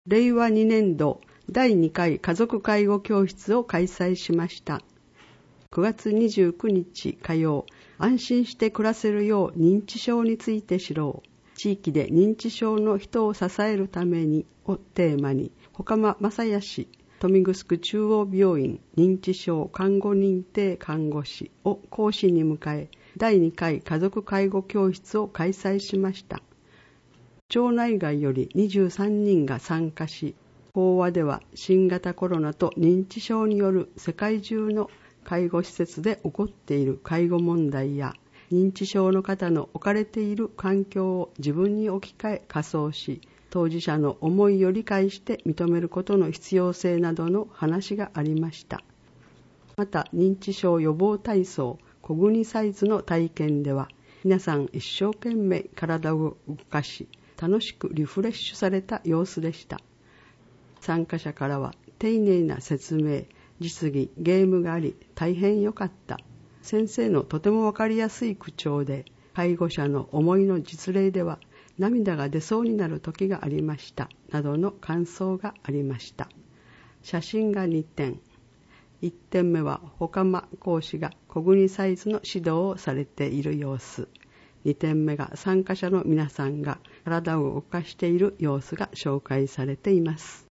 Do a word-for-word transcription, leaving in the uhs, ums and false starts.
れいわにねんどだいにかい家族介護教室を開催しました。くがつにじゅうくにち火曜、安心して暮らせるよう認知症について知ろう。地域で認知症の人を支えるためにをテーマに、外間正也氏、豊見城中央病院認知症看護認定看護師を講師に迎え、だいにかい家族介護教室を開催しました。町内外よりにじゅうさんにんが参加し、講話では新型コロナと認知症による世界中の介護施設で起こっている介護問題や、認知症の方の置かれている環境を自分に置き換え仮想し、当事者の思いを理解して認めることの必要性などの話がありました。また、認知症予防体操コグニサイズの体験では、皆さん一生懸命体を動かし、楽しくリフレッシュされた様子でした。参加者からは、丁寧な説明、実技、ゲームがあり、大変良かった。先生のとてもわかりやすい口調で、介護者の思いの実例では、涙が出そうになる時がありました。などの感想がありました。写真がにてん。いってんめは、外間講師がコグニサイズの指導をされている様子。にてんめが参加者の皆さんが体を動かしている様子が紹介されています。